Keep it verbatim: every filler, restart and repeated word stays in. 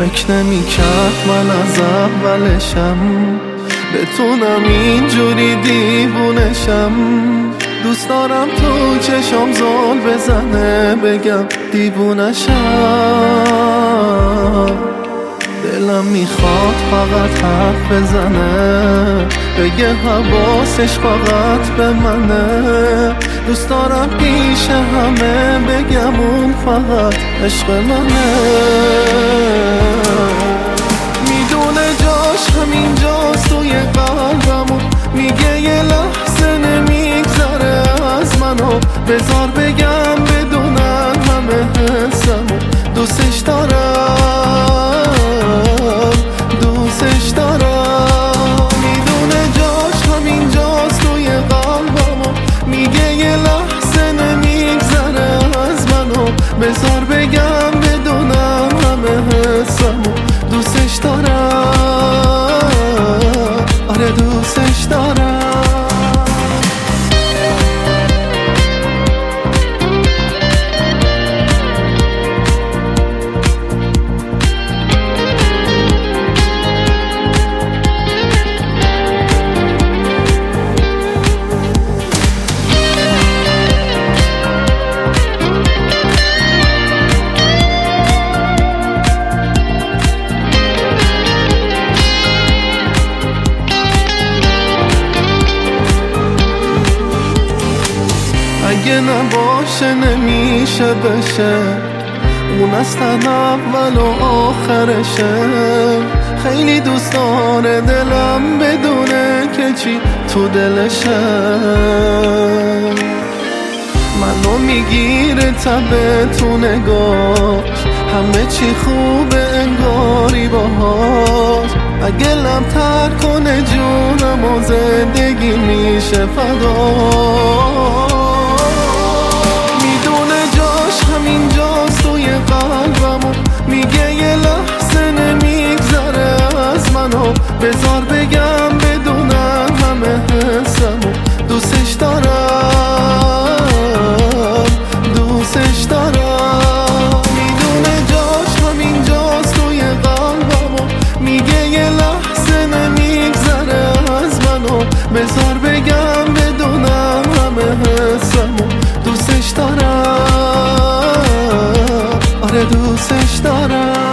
فکر نمی کرد من از اولشم بتونم اینجوری دیوونشم. دوست دارم تو چشم زل بزنه بگم دیوونشم. دلم میخواد فقط حرف بزنه بگه حواسش فقط به منه. دوست دارم پیش همه بگم اون فقط عشق منه. میدونه جاش همینجاست توی قلبمون، میگه یه لحظه نمیگذره از منو. بذار بگم بدونن همه حسمو دوستش دارم، دوستش دارم. میدونه جاش همینجاست توی قلبمو، میگه یه لحظه نمیگذره از منو. بذار بگم بدونم همه حسمو دوستش دارم، آره دوستش دارم. اگه نباشه نمیشه بشه، اون اصلا اول و آخرشه. خیلی دوست داره دلم بدونه که چی تو دلشه. منو میگیره تبه تو نگاش، همه چی خوبه انگاری باهاش. اگه لم تر کنه جونم و زندگی میشه فدا. همینجاست توی قلبمو، میگه یه لحظه نمیگذره از منو. بذار بگم بدونم همه حسمو دوستش دارم، دوستش دارم. میدونه جاش همینجاست توی قلبمو، میگه یه لحظه نمیگذره از منو. بذار بگم بدونم همه حسمو دوستش دارم، آره دوستش دارم.